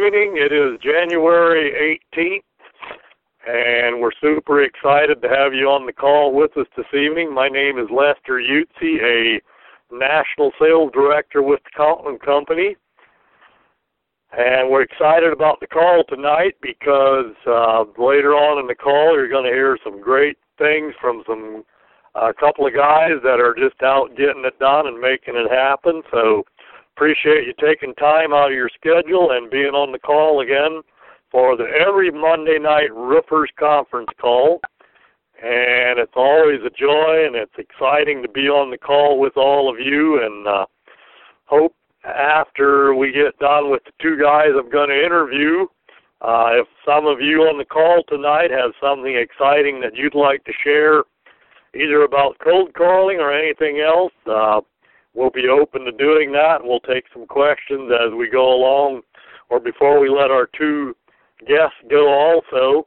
evening. It is January 18th, and we're super excited to have you on the call with us this evening. My name is Lester Utze, a National Sales Director with the Coutlan Company. And we're excited about the call tonight because later on in the call you're going to hear some great things from a couple of guys that are just out getting it done and making it happen. So appreciate you taking time out of your schedule and being on the call again for the every Monday night Roofers Conference call. And it's always a joy and it's exciting to be on the call with all of you, and hope after we get done with the two guys I'm going to interview, if some of you on the call tonight have something exciting that you'd like to share, either about cold calling or anything else, we'll be open to doing that, and we'll take some questions as we go along or before we let our two guests go also.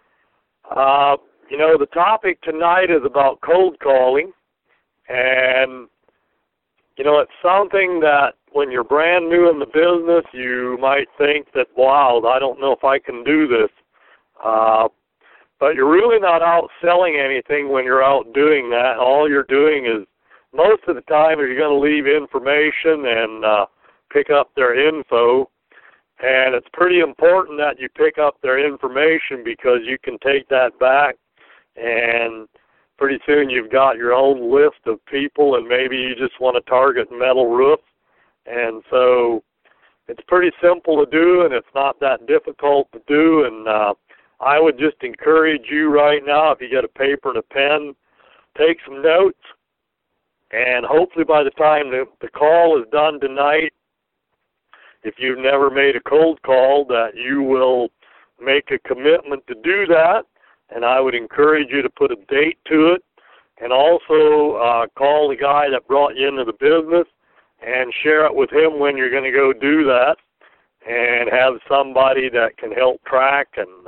The topic tonight is about cold calling, and it's something that when you're brand new in the business, you might think that, wow, I don't know if I can do this. But you're really not out selling anything when you're out doing that. All you're doing is, most of the time, you're going to leave information and pick up their info. And it's pretty important that you pick up their information because you can take that back and pretty soon you've got your own list of people, and maybe you just want to target metal roofs. And so it's pretty simple to do, and it's not that difficult to do. And I would just encourage you right now, if you get a paper and a pen, take some notes. And hopefully by the time the call is done tonight, if you've never made a cold call, that you will make a commitment to do that. And I would encourage you to put a date to it, and also call the guy that brought you into the business and share it with him when you're going to go do that, and have somebody that can help track.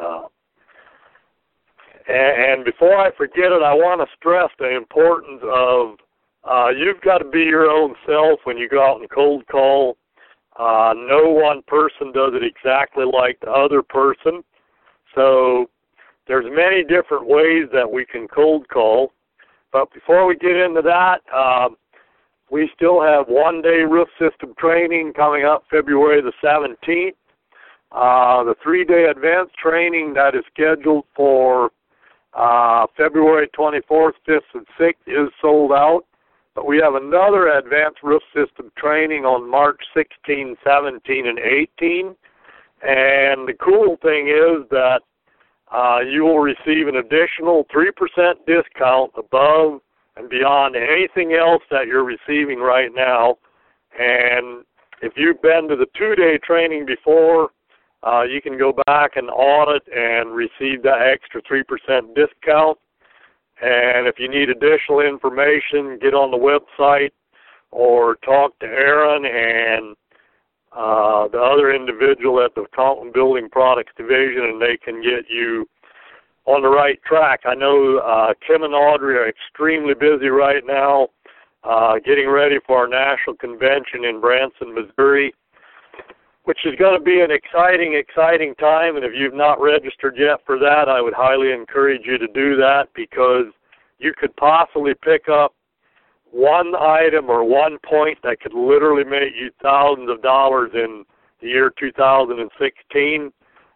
And before I forget it, I want to stress the importance of you've got to be your own self when you go out and cold call. No one person does it exactly like the other person. So there's many different ways that we can cold call. But before we get into that, we still have one-day roof system training coming up February the 17th. The 3-day advanced training that is scheduled for February 24th, 5th, and 6th is sold out. But we have another advanced roof system training on March 16, 17, and 18. And the cool thing is that you will receive an additional 3% discount above and beyond anything else that you're receiving right now. And if you've been to the 2-day training before, you can go back and audit and receive that extra 3% discount. And if you need additional information, get on the website or talk to Aaron and the other individual at the Coutlan Building Products Division, and they can get you on the right track. I know Kim and Audrey are extremely busy right now getting ready for our national convention in Branson, Missouri, which is going to be an exciting time. And if you've not registered yet for that, I would highly encourage you to do that, because you could possibly pick up one item or one point that could literally make you thousands of dollars in the year 2016.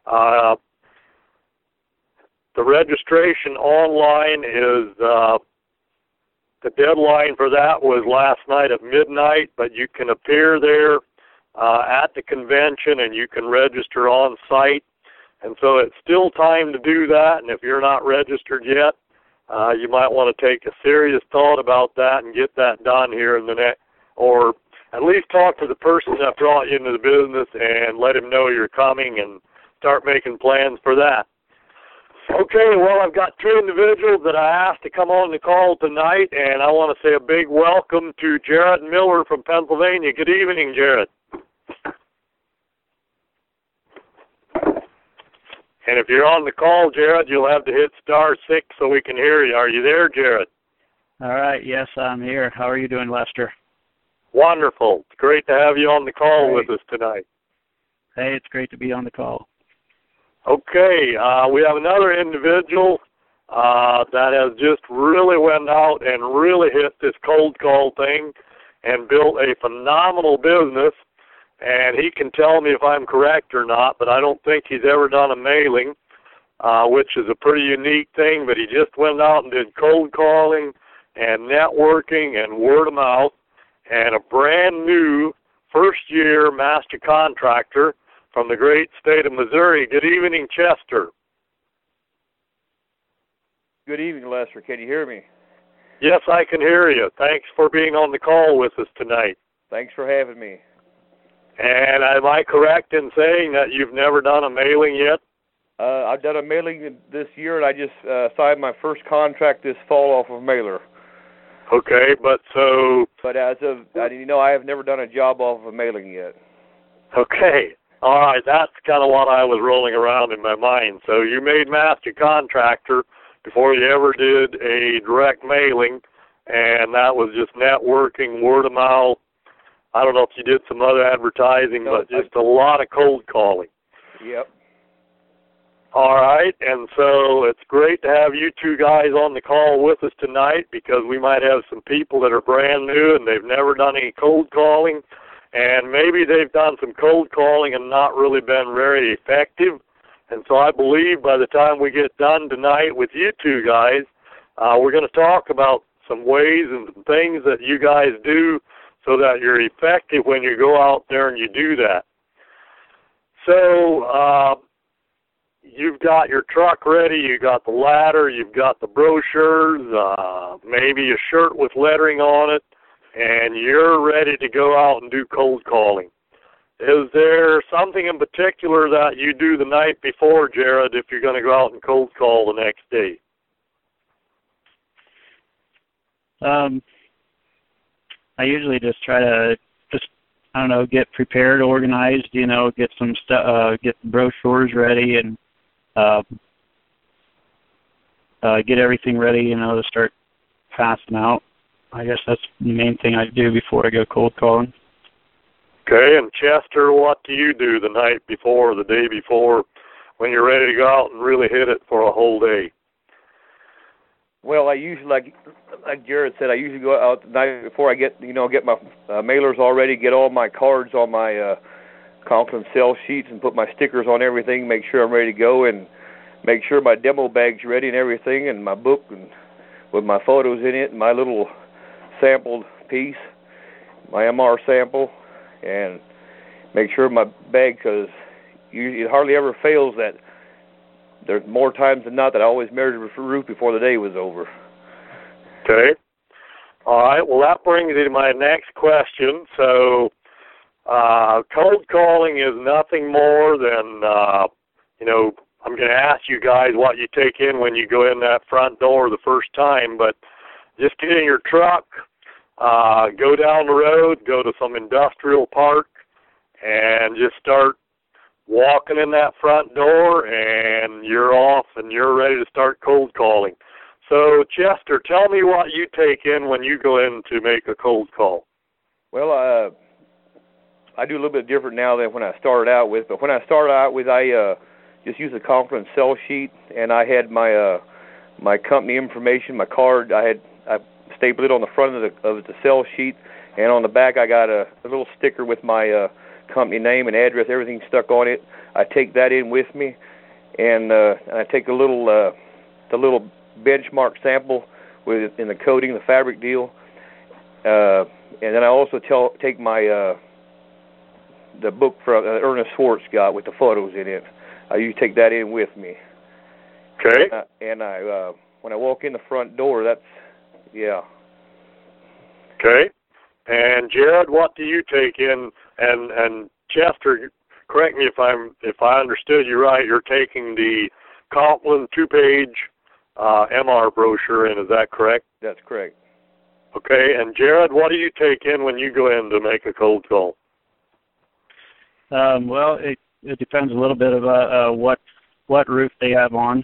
The registration online is, the deadline for that was last night at midnight, but you can appear there at the convention and you can register on site. And so it's still time to do that, and if you're not registered yet, you might want to take a serious thought about that and get that done here in the next, or at least talk to the person that brought you into the business and let him know you're coming and start making plans for that. Okay, well, I've got two individuals that I asked to come on the call tonight, and I want to say a big welcome to Jared Miller from Pennsylvania. Good evening, Jared. And if you're on the call, Jared, you'll have to hit *6 so we can hear you. Are you there, Jared? All right, yes, I'm here. How are you doing, Lester? Wonderful. It's great to have you on the call with us tonight. Hey, it's great to be on the call. Okay, we have another individual that has just really went out and really hit this cold call thing and built a phenomenal business. And he can tell me if I'm correct or not, but I don't think he's ever done a mailing, which is a pretty unique thing. But he just went out and did cold calling and networking and word of mouth, and a brand new first-year master contractor from the great state of Missouri. Good evening, Chester. Good evening, Lester. Can you hear me? Yes, I can hear you. Thanks for being on the call with us tonight. Thanks for having me. And am I correct in saying that you've never done a mailing yet? I've done a mailing this year, and I just signed my first contract this fall off of mailer. Okay, but as of, I have never done a job off of a mailing yet. Okay. All right, that's kind of what I was rolling around in my mind. So you made master contractor before you ever did a direct mailing, and that was just networking, word of mouth. I don't know if you did some other advertising, but just a lot of cold calling. Yep. All right, and so it's great to have you two guys on the call with us tonight, because we might have some people that are brand new and they've never done any cold calling, and maybe they've done some cold calling and not really been very effective. And so I believe by the time we get done tonight with you two guys, we're going to talk about some ways and some things that you guys do so that you're effective when you go out there and you do that. So you've got your truck ready, you got the ladder, you've got the brochures, maybe a shirt with lettering on it, and you're ready to go out and do cold calling. Is there something in particular that you do the night before, Jared, if you're going to go out and cold call the next day? I usually just try to get prepared, organized, get some stuff, get the brochures ready, and get everything ready, to start passing out. I guess that's the main thing I do before I go cold calling. Okay, and Chester, what do you do the night before or the day before when you're ready to go out and really hit it for a whole day? Well, I usually, like Jared said, I usually go out the night before I get my mailers all ready, get all my cards on my Conklin sell sheets and put my stickers on everything, make sure I'm ready to go, and make sure my demo bag's ready and everything, and my book and with my photos in it, and my little sampled piece, my MR sample, and make sure my bag, because it hardly ever fails that there's more times than not that I always measured the roof before the day was over. Okay. All right. Well, that brings me to my next question. So, cold calling is nothing more than, I'm going to ask you guys what you take in when you go in that front door the first time, but just get in your truck, go down the road, go to some industrial park, and just start walking in that front door, and you're off and you're ready to start cold calling. So, Chester, tell me what you take in when you go in to make a cold call. Well, I do a little bit different now than when I started out with, but when I started out with, I just used a Conklin sell sheet, and I had my my company information, my card. I stapled it on the front of the sell sheet, and on the back I got a little sticker with my company name and address, everything stuck on it. I take that in with me, and I take a little the little benchmark sample in the coating, the fabric deal, and then I also take my the book from Ernest Swartz got with the photos in it. I usually take that in with me. Okay. And I when I walk in the front door, yeah. Okay. And Jared, what do you take in? And Chester, correct me if I understood you right. You're taking the Conklin 2-page MR brochure in. Is that correct? That's correct. Okay. And Jared, what do you take in when you go in to make a cold call? Well, it depends a little bit about what roof they have on.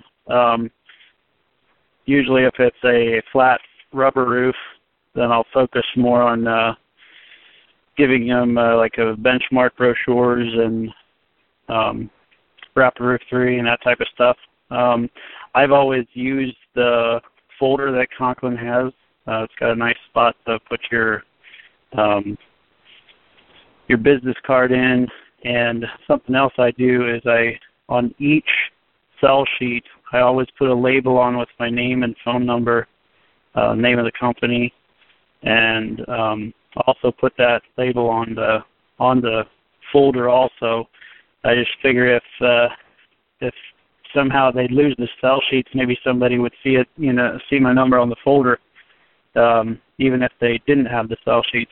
Usually, if it's a flat rubber roof, then I'll focus more on giving them like a benchmark brochures and Rapid Roof 3 and that type of stuff. I've always used the folder that Conklin has. It's got a nice spot to put your business card in. And something else I do is on each sell sheet, I always put a label on with my name and phone number, name of the company, and also put that label on the folder also. I just figure if somehow they'd lose the sell sheets, maybe somebody would see it, see my number on the folder, even if they didn't have the sell sheets,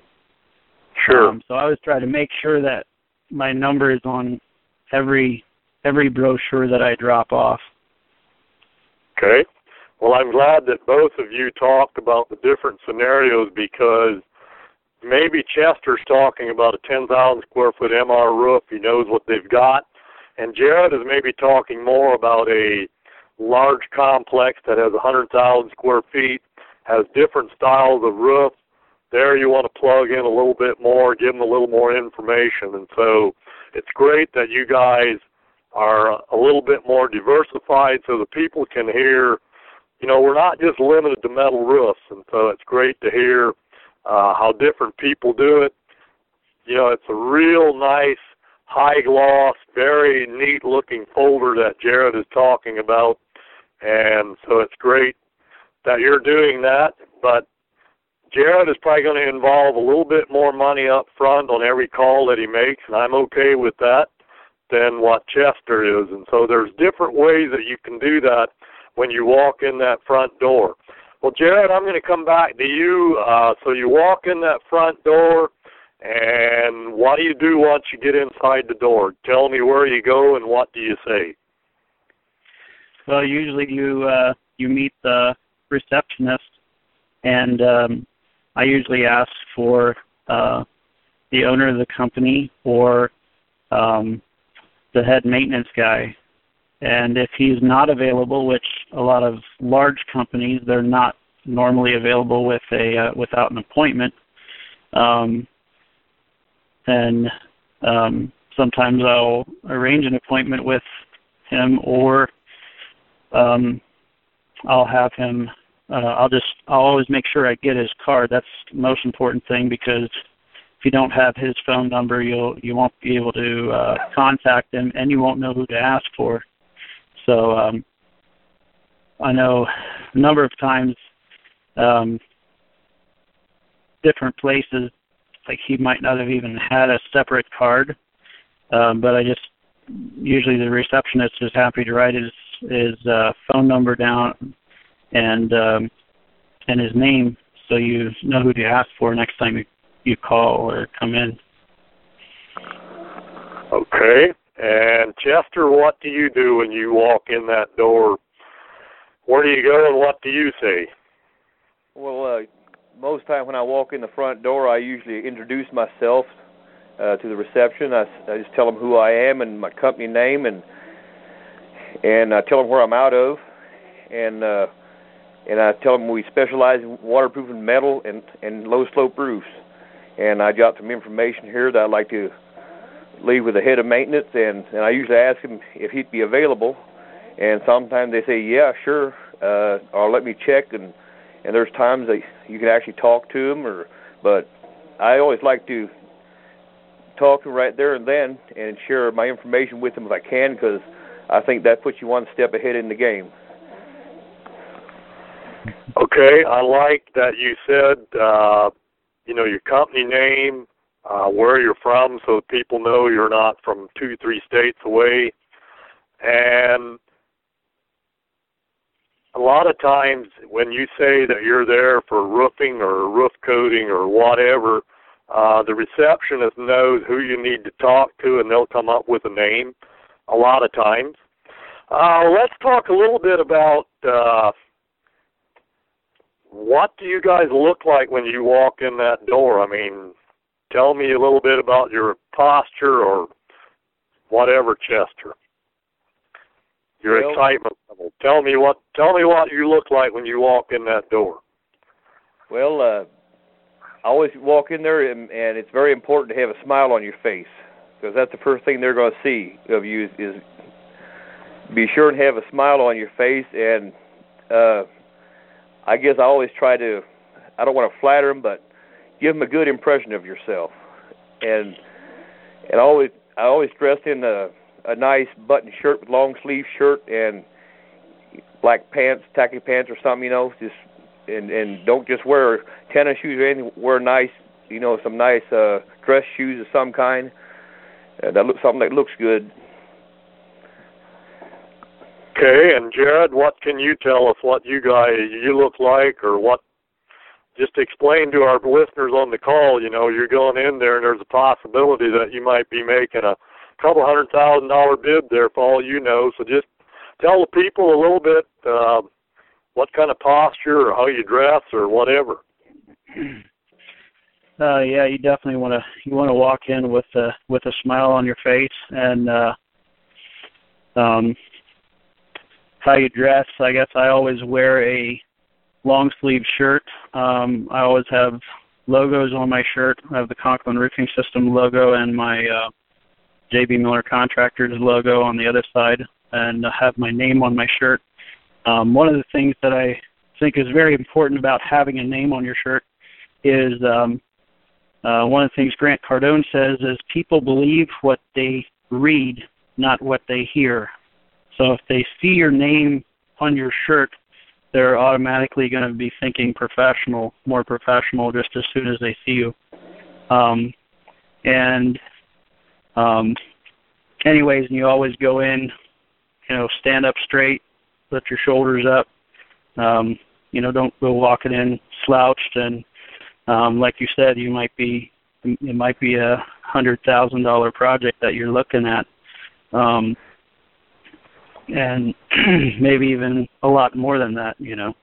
Sure. So I always try to make sure that my number is on every brochure that I drop off. Okay. Well, I'm glad that both of you talked about the different scenarios, because maybe Chester's talking about a 10,000 square foot MR roof. He knows what they've got. And Jared is maybe talking more about a large complex that has 100,000 square feet, has different styles of roof. There you want to plug in a little bit more, give them a little more information. And so it's great that you guys are a little bit more diversified so the people can hear, we're not just limited to metal roofs. And so it's great to hear how different people do it. It's a real nice, high gloss, very neat looking folder that Jared is talking about, and so it's great that you're doing that. But Jared is probably going to involve a little bit more money up front on every call that he makes, and I'm okay with that, than what Chester is. And so there's different ways that you can do that when you walk in that front door. Well, Jared, I'm going to come back to you. So you walk in that front door, and what do you do once you get inside the door? Tell me where you go and what do you say? Well, usually you meet the receptionist, and I usually ask for the owner of the company or the head maintenance guy. And if he's not available, which a lot of large companies, they're not normally available without an appointment, then sometimes I'll arrange an appointment with him, or I'll have him. I'll always make sure I get his card. That's the most important thing, because if you don't have his phone number, you won't be able to contact him, and you won't know who to ask for. So I know a number of times different places, like he might not have even had a separate card, but usually the receptionist is happy to write his phone number down and his name, so you know who to ask for next time you call or come in. Okay. And Chester, what do you do when you walk in that door? Where do you go and what do you say? Well, most time when I walk in the front door, I usually introduce myself to the reception. I just tell them who I am and my company name, and I tell them where I'm out of, and I tell them we specialize in waterproofing metal and low slope roofs. And I jot some information here that I'd like to leave with the head of maintenance, and I usually ask him if he'd be available, and sometimes they say, yeah, sure, or let me check, and there's times that you can actually talk to him, but I always like to talk to him right there and then and share my information with him if I can, because I think that puts you one step ahead in the game. Okay, I like that you said, your company name, where you're from, so people know you're not from 2-3 states away. And a lot of times when you say that you're there for roofing or roof coating or whatever, the receptionist knows who you need to talk to, and they'll come up with a name a lot of times. Let's talk a little bit about what do you guys look like when you walk in that door? I mean, tell me a little bit about your posture or whatever, Chester. Your excitement level. Tell me what you look like when you walk in that door. Well, I always walk in there, and it's very important to have a smile on your face. because that's the first thing they're going to see of you is be sure and have a smile on your face. And I guess I always try to, I don't want to flatter them, but give them a good impression of yourself. And I always dress in a nice button shirt with long sleeve shirt and black pants, tacky pants or something, just and don't just wear tennis shoes or anything. Wear nice, some nice dress shoes of some kind. Something that looks good. Okay, and Jared, what can you tell us what you look like, or what? Just explain to our listeners on the call, you're going in there and there's a possibility that you might be making a couple $100,000 bid there for all you know. So just tell the people a little bit what kind of posture or how you dress or whatever. Yeah, you definitely want to walk in with a smile on your face, and how you dress. I guess I always wear a long sleeve shirt. I always have logos on my shirt. I have the Conklin Roofing System logo and my J.B. Miller Contractors logo on the other side, and I have my name on my shirt. One of the things that I think is very important about having a name on your shirt is one of the things Grant Cardone says is people believe what they read, not what they hear. So if they see your name on your shirt, they're automatically going to be thinking more professional just as soon as they see you. Anyways, you always go in, stand up straight, lift your shoulders up. Don't go walking in slouched, and like you said, it might be a $100,000 project that you're looking at, and maybe even a lot more than that.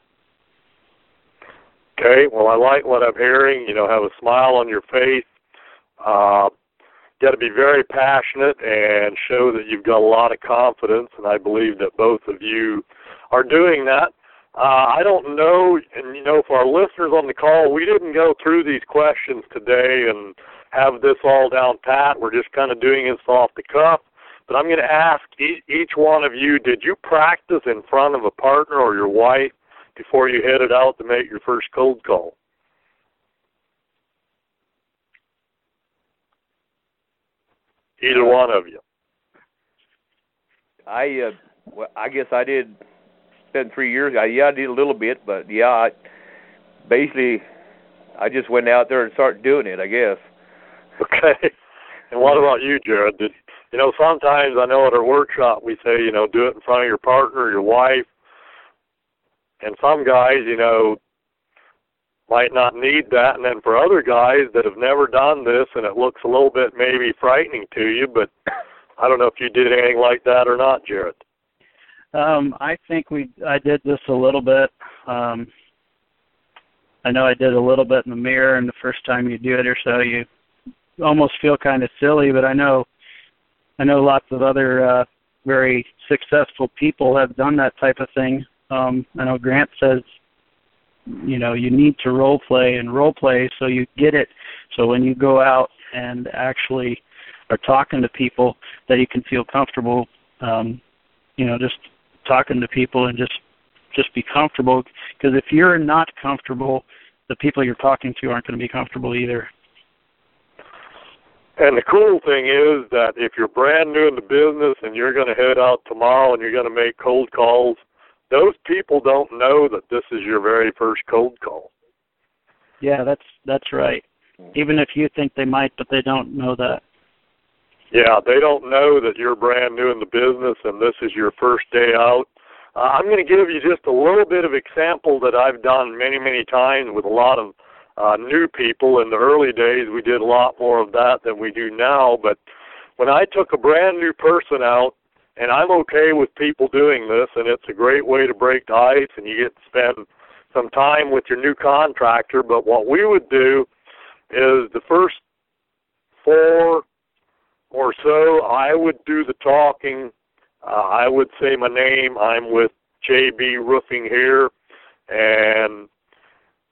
Okay, well, I like what I'm hearing. Have a smile on your face. Got to be very passionate and show that you've got a lot of confidence, and I believe that both of you are doing that. I don't know, and for our listeners on the call, we didn't go through these questions today and have this all down pat. We're just kind of doing this off the cuff. But I'm going to ask each one of you, did you practice in front of a partner or your wife before you headed out to make your first cold call? Either one of you. I guess I did spend 3 years. I did a little bit, but I just went out there and started doing it, I guess. Okay. And what about you, Jared? Sometimes I know at our workshop we say, do it in front of your partner or your wife. And some guys, might not need that. And then for other guys that have never done this and it looks a little bit maybe frightening to you, but I don't know if you did anything like that or not, Jared. I think I did this a little bit. I know I did a little bit in the mirror, and the first time you do it or so, you almost feel kind of silly, but I know lots of other very successful people have done that type of thing. I know Grant says, you need to role play so you get it. So when you go out and actually are talking to people, that you can feel comfortable, just talking to people and just be comfortable. Because if you're not comfortable, the people you're talking to aren't going to be comfortable either. And the cool thing is that if you're brand new in the business and you're going to head out tomorrow and you're going to make cold calls, those people don't know that this is your very first cold call. Yeah, that's right. Even if you think they might, but they don't know that. Yeah, they don't know that you're brand new in the business and this is your first day out. I'm going to give you just a little bit of example that I've done many, many times with a lot of new people. In the early days, we did a lot more of that than we do now. But when I took a brand new person out, and I'm okay with people doing this, and it's a great way to break the ice, and you get to spend some time with your new contractor. But what we would do is the first 4 or so, I would do the talking. I would say my name. I'm with JB Roofing here, and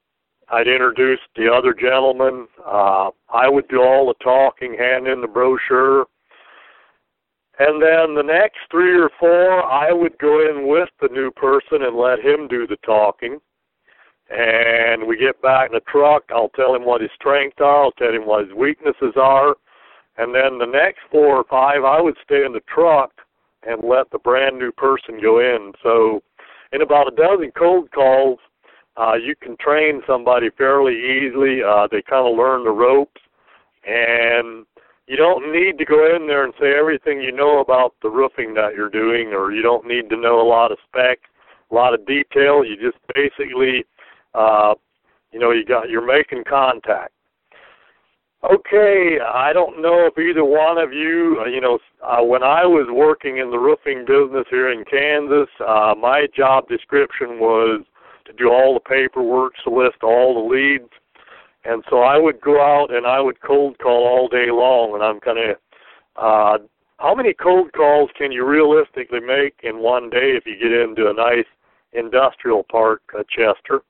I'd introduce the other gentleman. I would do all the talking, hand in the brochure. And then the next 3 or 4, I would go in with the new person and let him do the talking. And we get back in the truck, I'll tell him what his strengths are, I'll tell him what his weaknesses are. And then the next 4 or 5, I would stay in the truck and let the brand new person go in. So in about a dozen cold calls, you can train somebody fairly easily. They kind of learn the ropes. And you don't need to go in there and say everything you know about the roofing that you're doing, or you don't need to know a lot of specs, a lot of detail. You just basically, you're making contact. Okay, I don't know if either one of you, when I was working in the roofing business here in Kansas, my job description was to do all the paperwork, solicit all the leads. And so I would go out and I would cold call all day long, and I'm kind of, how many cold calls can you realistically make in one day if you get into a nice industrial park, Chester?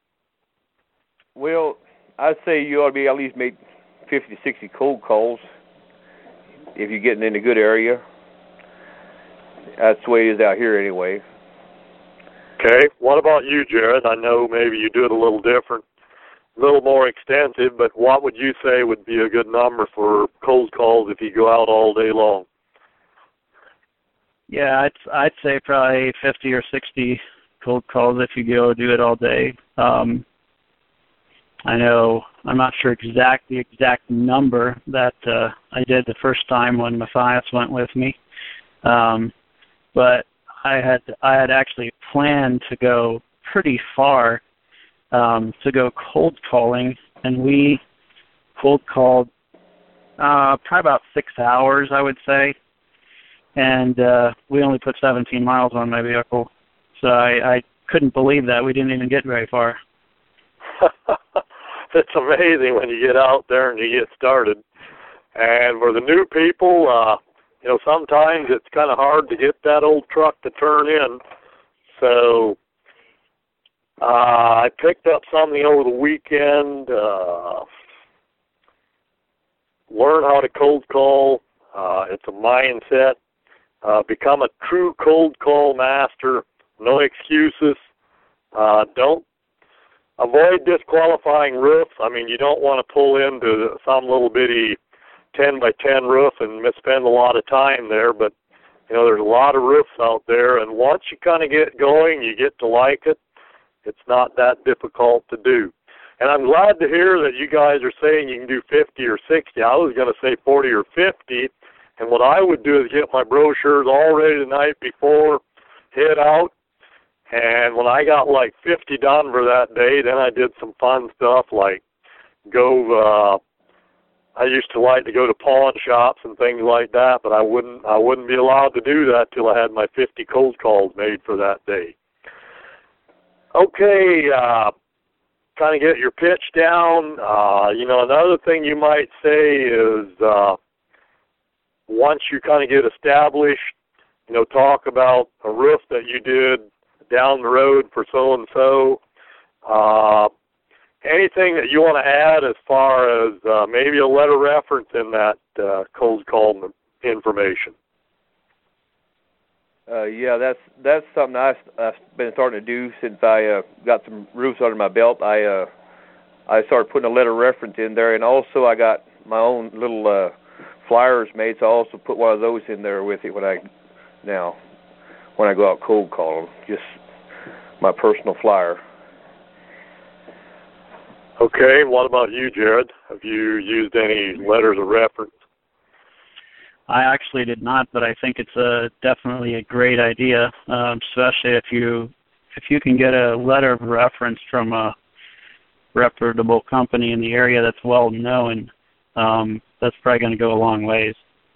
Well, I'd say you ought to be at least make 50, 60 cold calls if you're getting in a good area. That's the way it is out here anyway. Okay. What about you, Jared? I know maybe you do it a little different, a little more extensive, but what would you say would be a good number for cold calls if you go out all day long? Yeah, I'd say probably 50 or 60 cold calls if you go do it all day. I know I'm not sure the exact number that I did the first time when Matthias went with me, but I had actually planned to go pretty far to go cold calling, and we cold called probably about 6 hours, I would say, and we only put 17 miles on my vehicle, so I couldn't believe that. We didn't even get very far. It's amazing when you get out there and you get started. And for the new people, sometimes it's kind of hard to get that old truck to turn in. So I picked up something over the weekend, learn how to cold call. It's a mindset. Become a true cold call master. No excuses. Don't avoid disqualifying roofs. I mean, you don't want to pull into some little bitty 10 by 10 roof and spend a lot of time there, but there's a lot of roofs out there, and once you kind of get going, you get to like it. It's not that difficult to do. And I'm glad to hear that you guys are saying you can do 50 or 60. I was going to say 40 or 50, and what I would do is get my brochures all ready the night before, head out, and when I got like 50 done for that day, then I did some fun stuff like I used to like to go to pawn shops and things like that, but I wouldn't be allowed to do that till I had my 50 cold calls made for that day. Okay, kind of get your pitch down. Another thing you might say is once you kind of get established, talk about a roof that you did down the road for so-and-so. Anything that you want to add as far as maybe a letter reference in that cold call information? Yeah, that's something I've been starting to do since I got some roofs under my belt. I started putting a letter reference in there, and also I got my own little flyers made, so I also put one of those in there with it when I go out cold calling, just my personal flyer. Okay, what about you, Jared? Have you used any letters of reference? I actually did not, but I think it's definitely a great idea, especially if you can get a letter of reference from a reputable company in the area that's well known. That's probably going to go a long ways.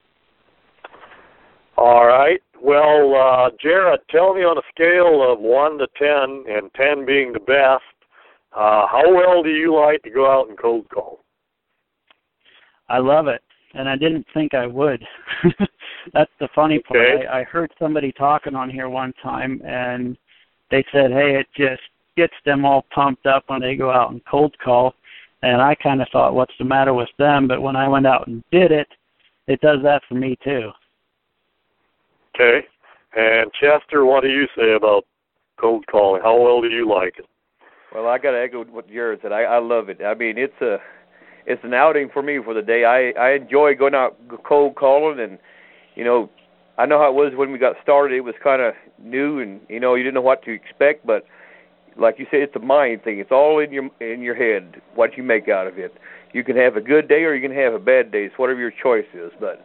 All right. Well, Jared, tell me on a scale of 1 to 10, and 10 being the best, how well do you like to go out and cold call? I love it, and I didn't think I would. That's the funny part. I heard somebody talking on here one time, and they said, hey, gets them all pumped up when they go out and cold call. And I kind of thought, what's the matter with them? But when I went out and did it, it does that for me too. Okay. And Chester, what do you say about cold calling? How well do you like it? Well, I got to echo what Jared said. I love it. I mean, it's an outing for me for the day. I enjoy going out cold calling, and you know, I know how it was when we got started. It was kind of new, and you know, you didn't know what to expect. But like you said, it's a mind thing. It's all in your head what you make out of it. You can have a good day or you can have a bad day. It's whatever your choice is. But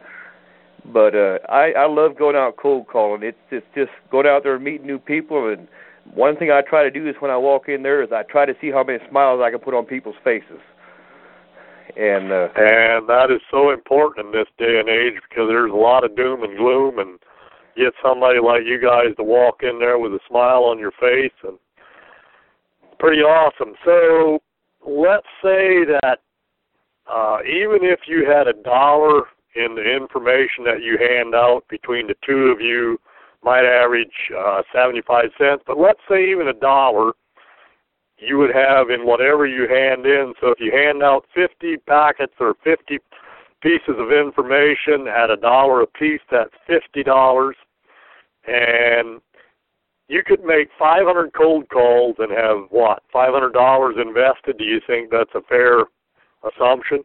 I love going out cold calling. It's just going out there and meeting new people. And one thing I try to do is when I walk in there is I try to see how many smiles I can put on people's faces. And that is so important in this day and age because there's a lot of doom and gloom, and get somebody like you guys to walk in there with a smile on your face, and it's pretty awesome. So let's say that even if you had $1 in the information that you hand out between the two of you, might average 75 cents, but let's say even $1 you would have in whatever you hand in. So if you hand out 50 packets or 50 pieces of information at $1 a piece, that's $50. And you could make 500 cold calls and have, what, $500 invested? Do you think that's a fair assumption?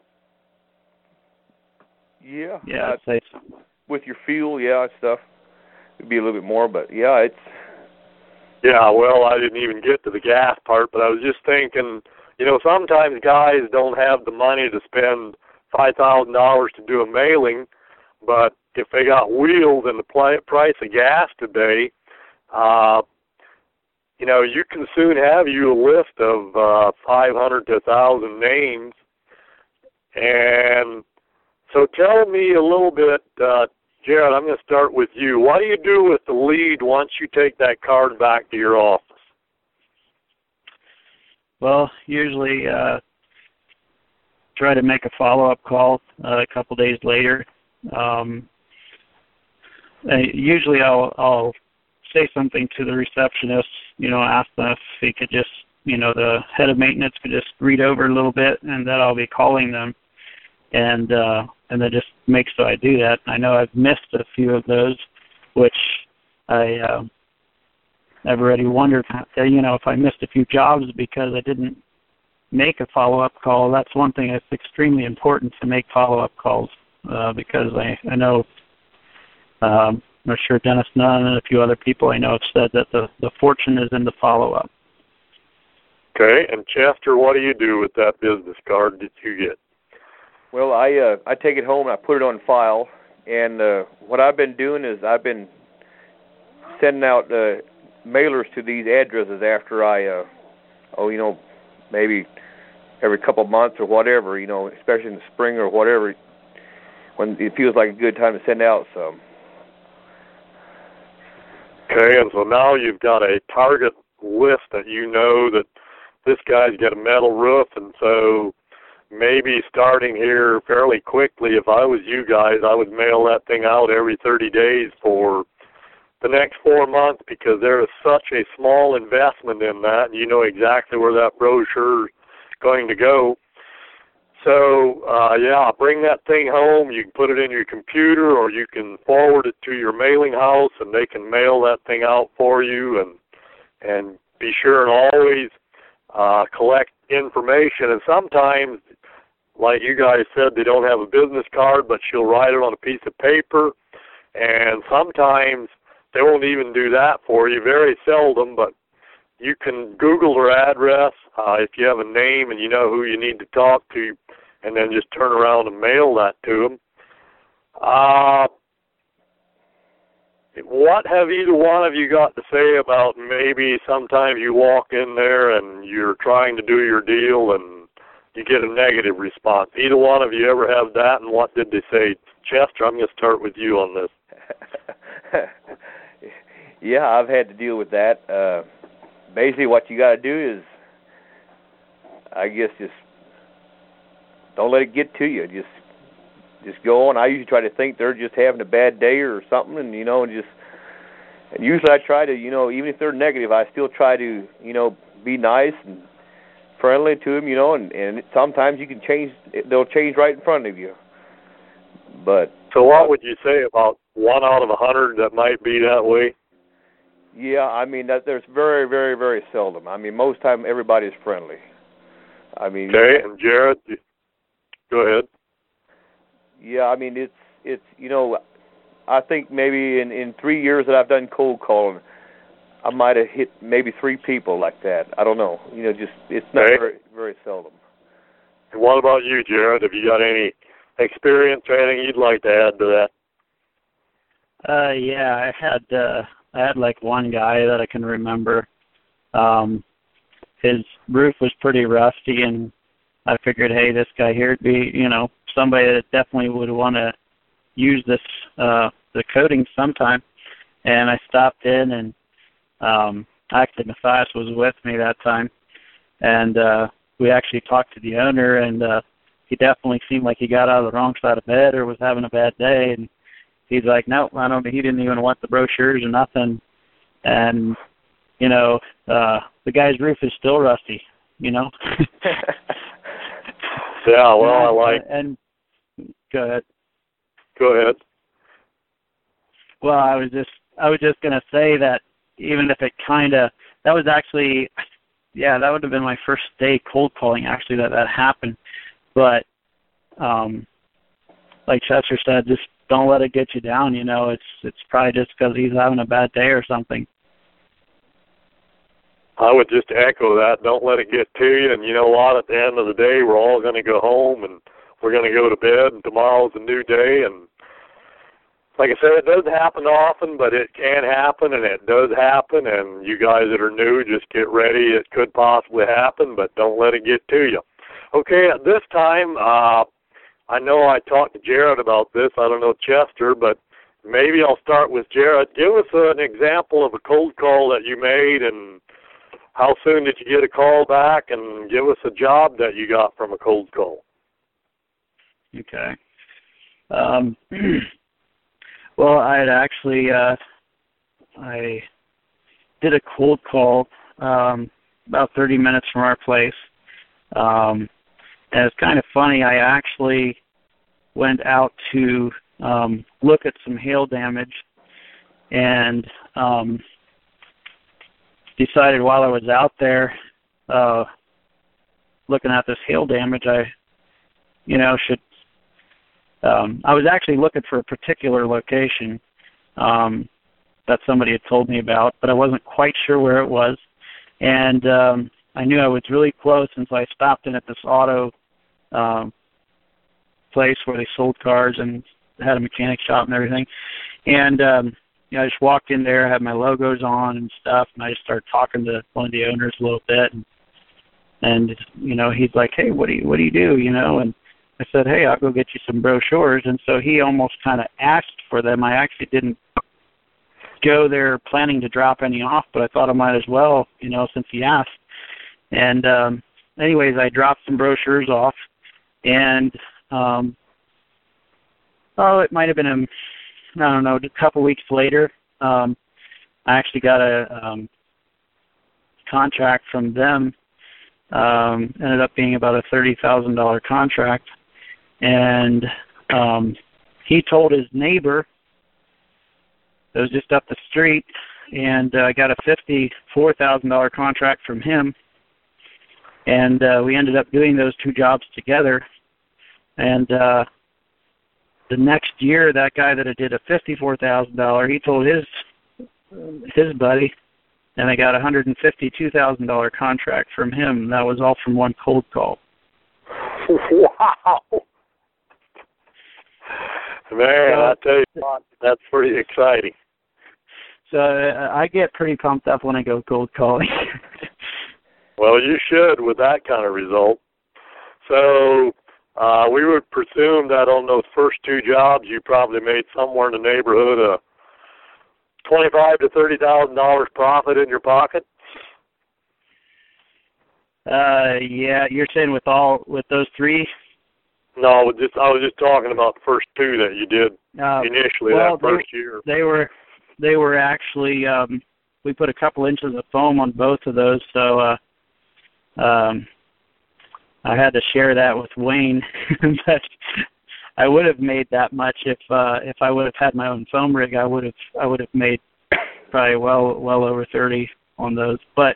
Yeah. Yeah, I'd say so. With your fuel, and stuff. It'd be a little bit more, but yeah, it's... Yeah, well, I didn't even get to the gas part, but I was just thinking, you know, sometimes guys don't have the money to spend $5,000 to do a mailing, but if they got wheels and the price of gas today, you know, you can soon have you a list of 500 to 1,000 names. And so tell me a little bit, Jared, I'm going to start with you. What do you do with the lead once you take that card back to your office? Well, usually try to make a follow-up call a couple days later. Usually I'll say something to the receptionist, you know, ask them if he could just, you know, the head of maintenance could just read over a little bit, and then I'll be calling them. And that just makes so I do that. I know I've missed a few of those, which I've already wondered, you know, if I missed a few jobs because I didn't make a follow-up call. That's one thing that's extremely important, to make follow-up calls, because I know, I'm sure Dennis Nunn and a few other people I know have said that the fortune is in the follow-up. Okay, and Chester, what do you do with that business card that you get? Well, I take it home and I put it on file, and what I've been doing is I've been sending out mailers to these addresses after I, you know, maybe every couple of months or whatever, you know, especially in the spring or whatever, when it feels like a good time to send out some. Okay, and so now you've got a target list that you know that this guy's got a metal roof, and so maybe starting here fairly quickly, if I was you guys, I would mail that thing out every 30 days for the next 4 months, because there is such a small investment in that, and you know exactly where that brochure is going to go. So, yeah, bring that thing home. You can put it in your computer, or you can forward it to your mailing house, and they can mail that thing out for you, and be sure and always collect information. And sometimes, like you guys said, they don't have a business card, but she'll write it on a piece of paper. And sometimes they won't even do that for you, very seldom, but you can Google their address if you have a name and you know who you need to talk to, and then just turn around and mail that to them. What have either one of you got to say about maybe sometimes you walk in there and you're trying to do your deal and you get a negative response? Either one of you ever have that, and what did they say? Chester, I'm going to start with you on this. Yeah, I've had to deal with that. Basically what you got to do is, I guess, just don't let it get to you. Just go on. I usually try to think they're just having a bad day or something, and you know, just And usually I try to, even if they're negative, I still try to, be nice and friendly to them, and sometimes you can change, they'll change right in front of you. But so what would you say about 1 out of 100 that might be that way? Yeah, I mean, that there's very, very, very seldom. I mean, most time everybody's friendly. I mean. Okay, and Jared, go ahead. Yeah, I mean, it's I think maybe in 3 years that I've done cold calling, I might have hit maybe 3 people like that. I don't know. Just it's not very, very seldom. And what about you, Jared? Have you got any experience or anything you'd like to add to that? Yeah, I had like one guy that I can remember. His roof was pretty rusty, and I figured, hey, this guy here would be, somebody that definitely would want to use this, the coating sometime. And I stopped in, and actually Matthias was with me that time, and we actually talked to the owner, and he definitely seemed like he got out of the wrong side of bed or was having a bad day, and he's like, nope, he didn't even want the brochures or nothing. And, the guy's roof is still rusty, Yeah, well, And go ahead. Go ahead. Well, I was just going to say that even if it that was actually, that would have been my first day cold calling, actually, that happened. But, like Chester said, just don't let it get you down. It's probably just because he's having a bad day or something. I would just echo that. Don't let it get to you. And you know what? At the end of the day, we're all going to go home and we're going to go to bed, and tomorrow's a new day. And like I said, it doesn't happen often, but it can happen, and it does happen. And you guys that are new, just get ready. It could possibly happen, but don't let it get to you. Okay, at this time, I know I talked to Jared about this. I don't know Chester, but maybe I'll start with Jared. Give us an example of a cold call that you made, and how soon did you get a call back, and give us a job that you got from a cold call. Okay. Well, I had actually I did a cold call about 30 minutes from our place. And it's kind of funny. I actually went out to look at some hail damage, and decided while I was out there looking at this hail damage, I was actually looking for a particular location that somebody had told me about, but I wasn't quite sure where it was. And I knew I was really close, and so I stopped in at this auto place where they sold cars and had a mechanic shop and everything. And I just walked in there, had my logos on and stuff, and I just started talking to one of the owners a little bit. And he's like, hey, what do you do? And I said, hey, I'll go get you some brochures. And so he almost kind of asked for them. I actually didn't go there planning to drop any off, but I thought I might as well, since he asked. And anyways, I dropped some brochures off, and it might have been a couple weeks later, I actually got a contract from them. Ended up being about a $30,000 contract, and he told his neighbor that was just up the street, and I got a $54,000 contract from him, and we ended up doing those two jobs together. And the next year, that guy that I did a $54,000, he told his buddy, and I got a $152,000 contract from him. That was all from one cold call. Wow. Man, I tell you what, that's pretty exciting. So I get pretty pumped up when I go cold calling. Well, you should with that kind of result. So we would presume that on those first two jobs, you probably made somewhere in the neighborhood of $25,000 to $30,000 profit in your pocket. Yeah, you're saying with those three? No, I was just talking about the first two that you did initially that first year. They were they were actually we put a couple inches of foam on both of those, so I had to share that with Wayne. But I would have made that much if I would have had my own foam rig. I would have made probably well over 30 on those. But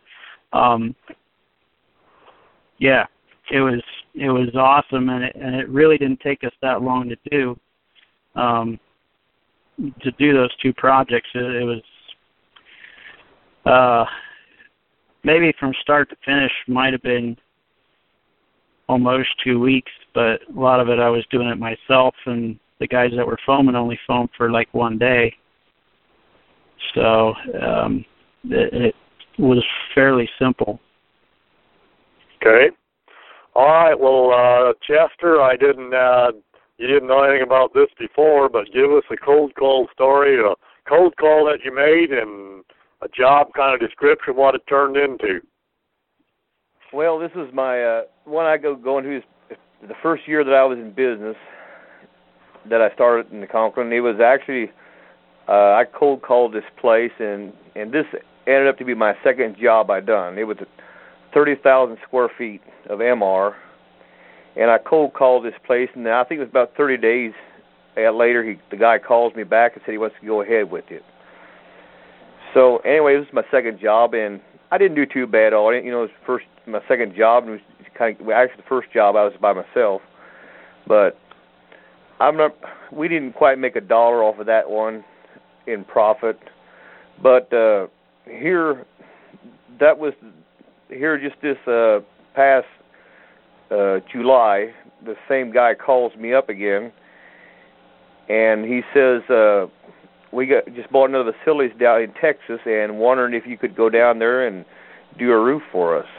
yeah, it was awesome, and it really didn't take us that long to do those two projects. It was maybe from start to finish might have been almost 2 weeks, but a lot of it I was doing it myself, and the guys that were foaming only foamed for like 1 day. So it was fairly simple. Okay. All right. Well, Chester, you didn't know anything about this before, but give us a cold call story, a cold call that you made, and a job kind of description, what it turned into. Well, this is my one I go into the first year that I was in business that I started in the Conklin. It was actually I cold called this place, and this ended up to be my second job I done. It was 30,000 square feet of MR, and I cold called this place, and I think it was about 30 days later the guy calls me back and said he wants to go ahead with it. So anyway, this was my second job, and I didn't do too bad on it. You know, it was my second job, and it was actually the first job I was by myself. But we didn't quite make $1 off of that one in profit. But just this past July, the same guy calls me up again, and he says, we just bought another facility down in Texas and wondering if you could go down there and do a roof for us.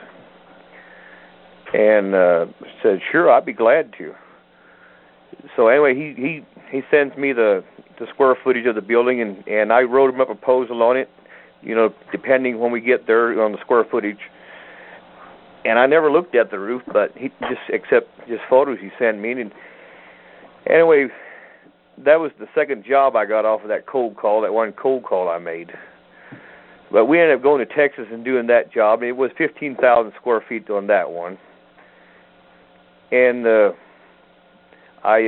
And said, sure, I'd be glad to. So anyway, he sends me the square footage of the building, and I wrote him up a proposal on it, you know, depending when we get there on the square footage. And I never looked at the roof, but except photos he sent me. And anyway, that was the second job I got off of that cold call, that one cold call I made. But we ended up going to Texas and doing that job, and it was 15,000 square feet on that one. And I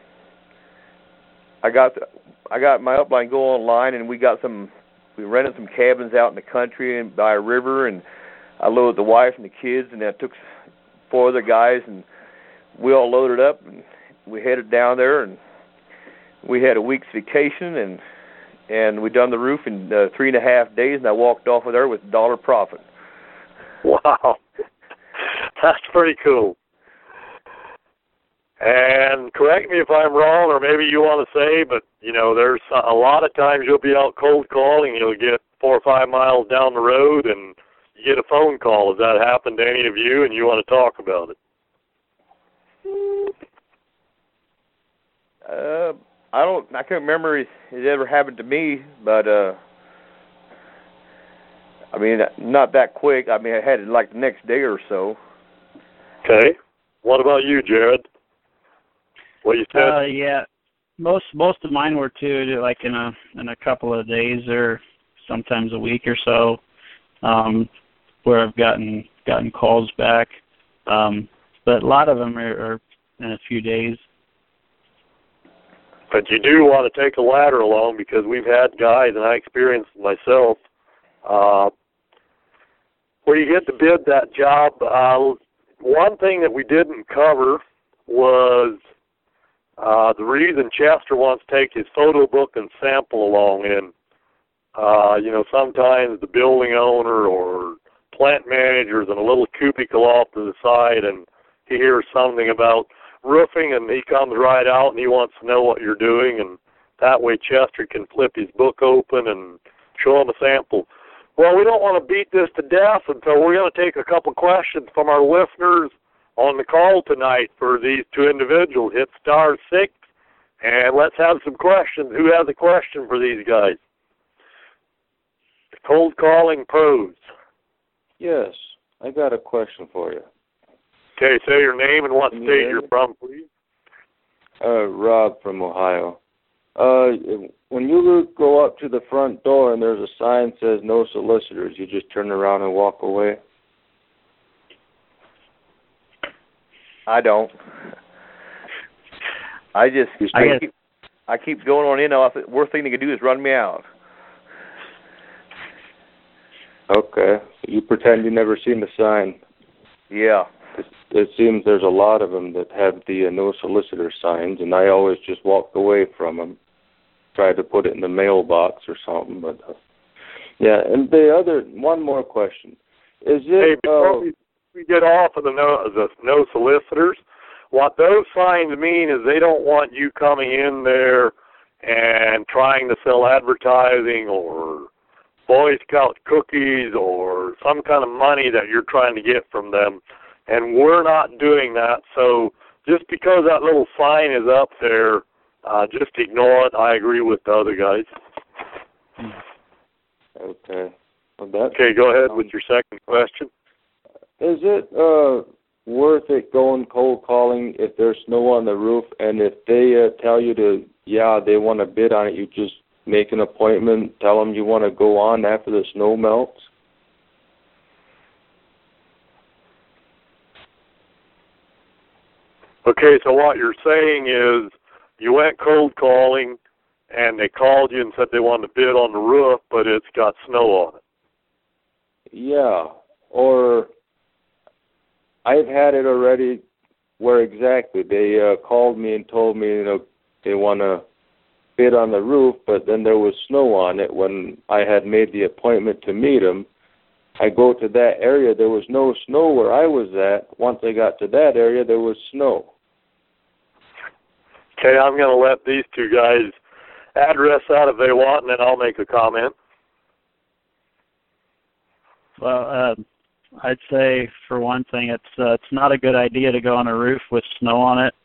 got my upline go online, and we rented some cabins out in the country and by a river, and I loaded the wife and the kids, and I took 4 other guys, and we all loaded up, and we headed down there, and we had a week's vacation, and we done the roof in 3.5 days, and I walked off of there with $1 profit. Wow, that's pretty cool. And correct me if I'm wrong, or maybe you want to say, but you know, there's a lot of times you'll be out cold calling, you'll get 4 or 5 miles down the road, and you get a phone call. Has that happened to any of you, and you want to talk about it? I can't remember if it ever happened to me, but I mean, not that quick. I mean, I had it like the next day or so. Okay. What about you, Jared? What you said? Yeah, most of mine were too, like in a couple of days or sometimes a week or so, where I've gotten calls back. But a lot of them are in a few days. But you do want to take a ladder along, because we've had guys, and I experienced myself, where you get to bid that job. One thing that we didn't cover was the reason Chester wants to take his photo book and sample along in. You know, sometimes the building owner or plant manager's in a little cubicle off to the side, and he hears something about roofing, and he comes right out and he wants to know what you're doing, and that way Chester can flip his book open and show him a sample. Well, we don't want to beat this to death, and so we're going to take a couple questions from our listeners on the call tonight for these 2 individuals. Hit *6, and let's have some questions. Who has a question for these guys? The cold calling pros. Yes, I got a question for you. Okay, say your name and what state you're from, please. Rob from Ohio. When you go up to the front door and there's a sign that says no solicitors, you just turn around and walk away? I don't. I keep going on in. The worst thing they could do is run me out. Okay. You pretend you never seen the sign. Yeah. It seems there's a lot of them that have the no solicitor signs, and I always just walked away from them. Tried to put it in the mailbox or something, but yeah. And one more question: is it? Hey, before we get off of the no solicitors, what those signs mean is they don't want you coming in there and trying to sell advertising or Boy Scout cookies or some kind of money that you're trying to get from them. And we're not doing that. So just because that little sign is up there, just ignore it. I agree with the other guys. Okay. Well, okay, go ahead with your second question. Is it worth it going cold calling if there's snow on the roof, and if they tell you they want to bid on it, you just make an appointment, tell them you want to go on after the snow melts? Okay, so what you're saying is you went cold calling and they called you and said they wanted to bid on the roof, but it's got snow on it. Yeah, or I've had it already where exactly they called me and told me they want to bid on the roof, but then there was snow on it. When I had made the appointment to meet them, I go to that area, there was no snow where I was at. Once I got to that area, there was snow. Okay, I'm going to let these two guys address that if they want, and then I'll make a comment. Well, I'd say for one thing, it's not a good idea to go on a roof with snow on it.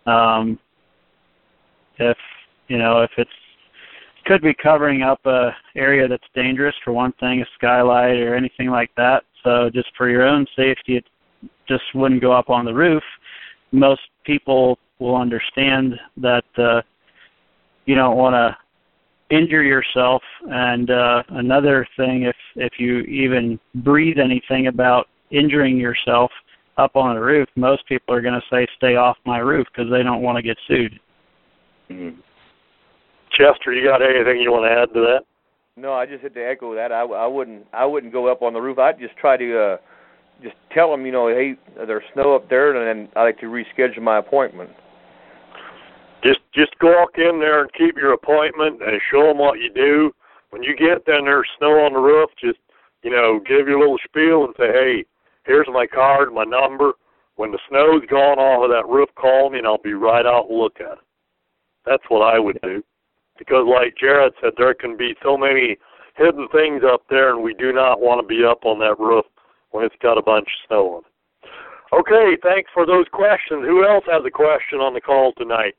If it's could be covering up a area that's dangerous, for one thing, a skylight or anything like that. So just for your own safety, it just wouldn't go up on the roof. Most people will understand that you don't want to injure yourself. And another thing, if you even breathe anything about injuring yourself up on a roof, most people are going to say, stay off my roof, because they don't want to get sued. Mm-hmm. Chester, you got anything you want to add to that? No, I just had to echo that. I wouldn't go up on the roof. I'd just try to just tell them, hey, there's snow up there, and then I like to reschedule my appointment. Just walk in there and keep your appointment and show them what you do. When you get there and there's snow on the roof, just, give your little spiel and say, hey, here's my card, my number. When the snow's gone off of that roof, call me and I'll be right out and look at it. That's what I would do. Because like Jared said, there can be so many hidden things up there, and we do not want to be up on that roof when it's got a bunch of snow on it. Okay, thanks for those questions. Who else has a question on the call tonight?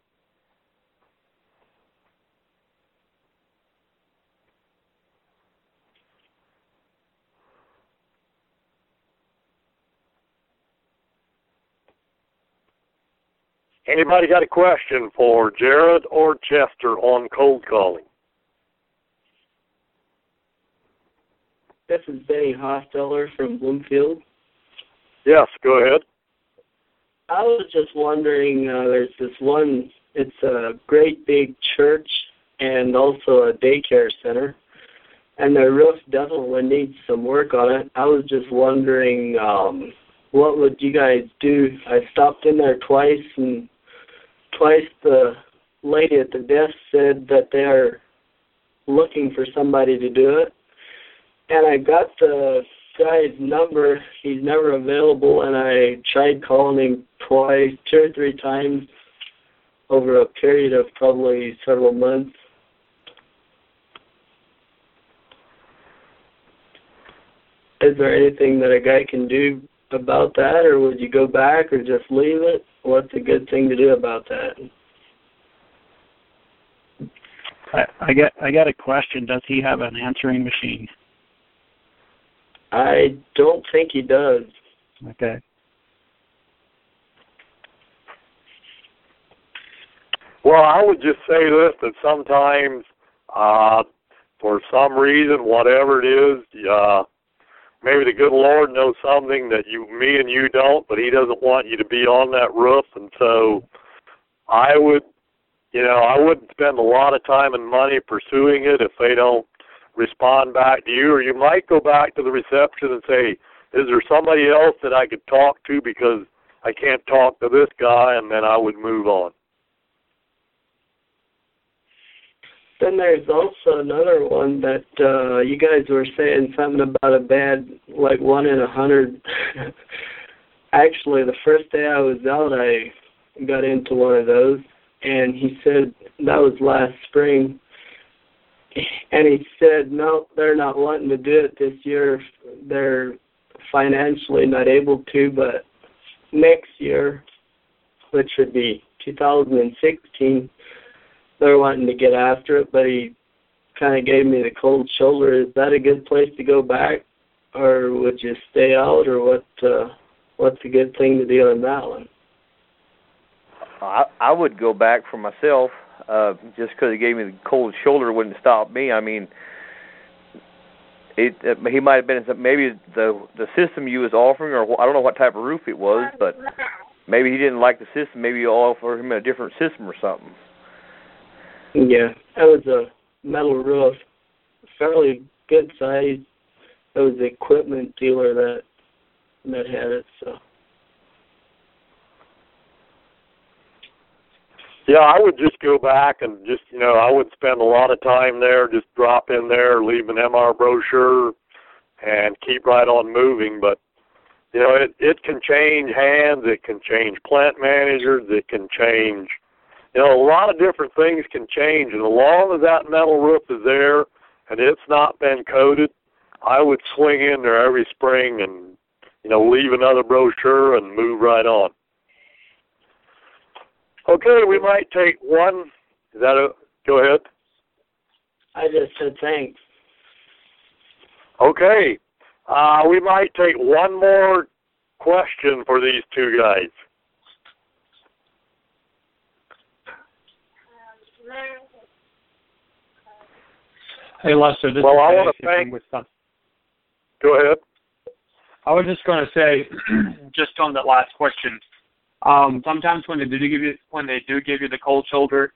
Anybody got a question for Jared or Chester on cold calling? This is Benny Hosteller from Bloomfield. Yes, go ahead. I was just wondering, there's this one, it's a great big church and also a daycare center, and the roof definitely needs some work on it. I was just wondering, what would you guys do? I stopped in there twice, and twice the lady at the desk said that they are looking for somebody to do it. And I got the guy's number. He's never available, and I tried calling him twice, 2 or 3 times over a period of probably several months. Is there anything that a guy can do about that, or would you go back or just leave it? What's a good thing to do about that? I got a question. Does he have an answering machine? I don't think he does. Okay. Well, I would just say this, that sometimes, for some reason, whatever it is, maybe the good Lord knows something that me and you don't, but he doesn't want you to be on that roof. And so I wouldn't spend a lot of time and money pursuing it if they don't respond back to you. Or you might go back to the reception and say, is there somebody else that I could talk to because I can't talk to this guy, and then I would move on. Then there's also another one that you guys were saying something about a bad, like 1 in 100. Actually, the first day I was out, I got into one of those, and he said that was last spring. And he said, no, they're not wanting to do it this year. They're financially not able to, but next year, which would be 2016, they're wanting to get after it, but he kind of gave me the cold shoulder. Is that a good place to go back, or would you stay out, or what's a good thing to do on that one? I would go back for myself. Just because he gave me the cold shoulder wouldn't stop me. I mean, he might have been maybe the system you was offering, or I don't know what type of roof it was, but maybe he didn't like the system. Maybe you offered him a different system or something. Yeah, that was a metal roof, fairly good size. It was the equipment dealer that had it. So. Yeah, I would just go back and just, I would spend a lot of time there, just drop in there, leave an MR brochure, and keep right on moving. But, it can change hands, it can change plant managers, it can change, a lot of different things can change. And as long as that metal roof is there and it's not been coated, I would swing in there every spring and, leave another brochure and move right on. Okay, we might take one. Go ahead. I just said thanks. Okay. We might take one more question for these two guys. Hey, Lester, this is I want to thank. Go ahead. I was just going to say, just on that last question, sometimes when they do give you the cold shoulder,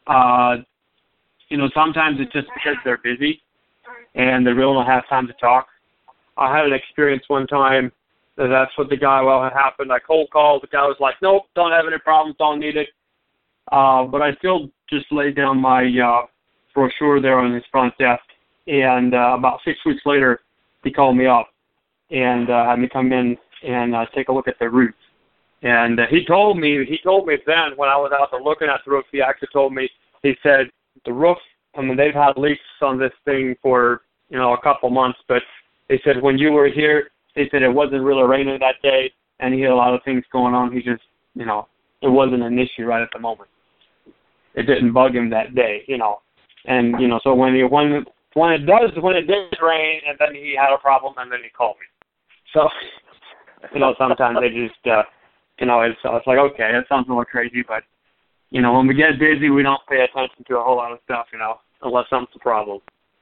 sometimes it's just because they're busy and they really don't have time to talk. I had an experience one time that's what had happened. I cold called. The guy was like, nope, don't have any problems, don't need it. But I still just laid down my brochure there on his front desk. And about 6 weeks later, he called me up and had me come in and take a look at the roof. And he told me then when I was out there looking at the roof, he actually told me, he said, the roof, they've had leaks on this thing for, a couple months, but they said when you were here, they said it wasn't really raining that day, and he had a lot of things going on. He just, it wasn't an issue right at the moment. It didn't bug him that day, And, so when it did rain, and then he had a problem, and then he called me. So, sometimes they just, it's like, okay, that sounds a little crazy, but, when we get busy, we don't pay attention to a whole lot of stuff, unless something's a problem.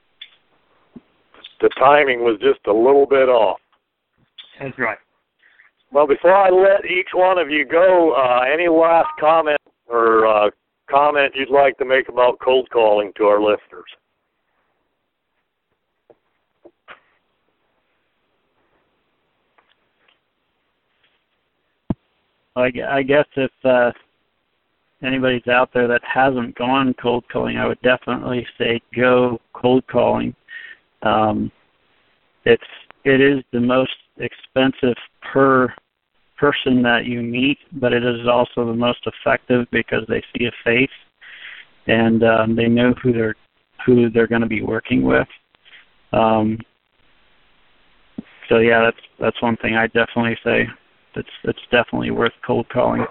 The timing was just a little bit off. That's right. Well, before I let each one of you go, any last comment or comment you'd like to make about cold calling to our listeners? I guess if anybody's out there that hasn't gone cold calling, I would definitely say go cold calling. It is the most expensive per person that you meet, but it is also the most effective because they see a face and they know who they're going to be working with. So yeah, that's one thing I definitely say. It's definitely worth cold calling.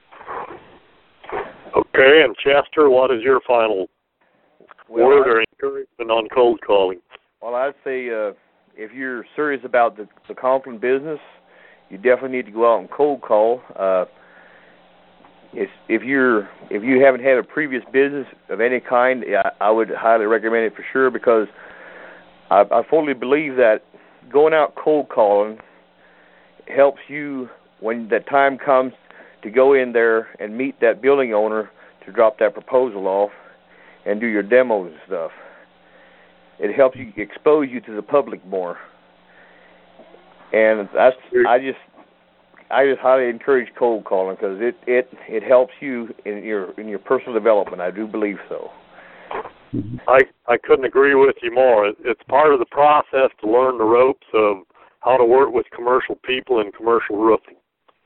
Okay, and Chester, what is your final word or encouragement on cold calling? Well, I'd say if you're serious about the Conklin business, you definitely need to go out and cold call. if you haven't had a previous business of any kind, I would highly recommend it for sure, because I fully believe that going out cold calling helps you when the time comes to go in there and meet that building owner to drop that proposal off and do your demos and stuff. It helps you expose you to the public more. And I just highly encourage cold calling, because it helps you in your personal development. I do believe so. I couldn't agree with you more. It's part of the process to learn the ropes of how to work with commercial people in commercial roofing.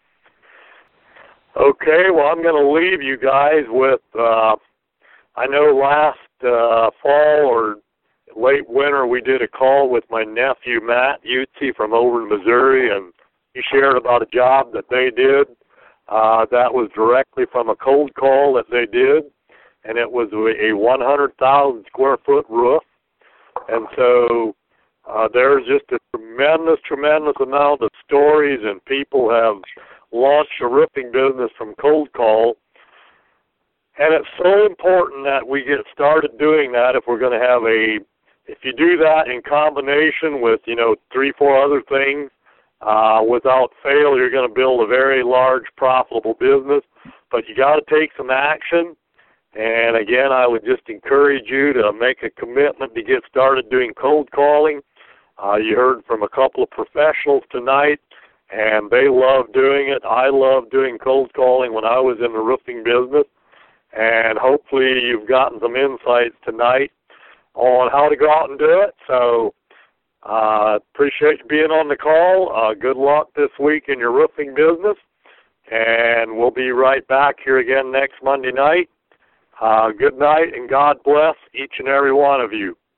Okay, well, I'm going to leave you guys with, I know last fall or late winter we did a call with my nephew, Matt Utzi, from over in Missouri, and he shared about a job that they did that was directly from a cold call that they did, and it was a 100,000 square foot roof. And so there's just a tremendous amount of stories, and people have launched a roofing business from cold call. And it's so important that we get started doing that if we're going to have if you do that in combination with, 3-4 other things, without fail, you're going to build a very large, profitable business. But you got to take some action. And again, I would just encourage you to make a commitment to get started doing cold calling. You heard from a couple of professionals tonight, and they love doing it. I love doing cold calling when I was in the roofing business. And hopefully you've gotten some insights tonight on how to go out and do it. So appreciate you being on the call. Good luck this week in your roofing business. And we'll be right back here again next Monday night. Good night, and God bless each and every one of you.